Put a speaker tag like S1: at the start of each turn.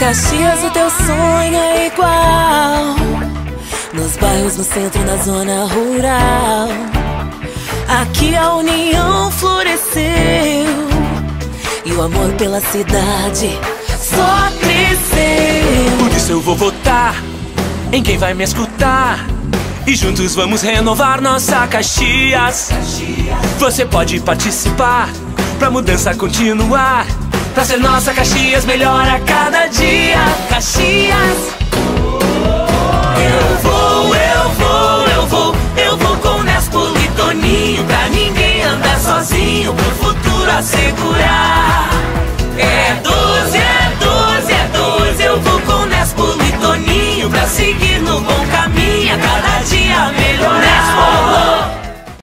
S1: Caxias, o teu sonho é igual. Nos bairros, no centro, na zona rural. Aqui a união floresceu e o amor pela cidade só cresceu.
S2: Por isso eu vou votar em quem vai me escutar, e juntos vamos renovar nossa Caxias. Você pode participar pra mudança continuar, pra ser nossa Caxias melhor a cada dia. Caxias. Eu vou com Nespolitoninho, pra ninguém andar sozinho, pro futuro assegurar.